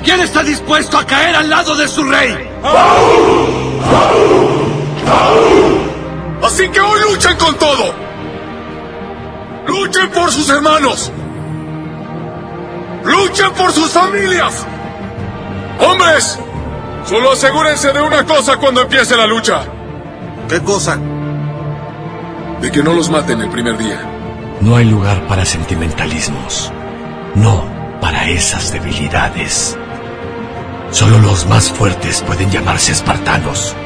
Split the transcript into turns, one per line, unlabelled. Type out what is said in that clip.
¿Quién está dispuesto a caer al lado de su rey?
Así que hoy luchen con todo. Luchen por sus hermanos. Luchen por sus familias. ¡Hombres! Solo asegúrense de una cosa cuando empiece la lucha.
¿Qué cosa?
De que no los maten el primer día.
No hay lugar para sentimentalismos. No para esas debilidades. Solo los más fuertes pueden llamarse espartanos.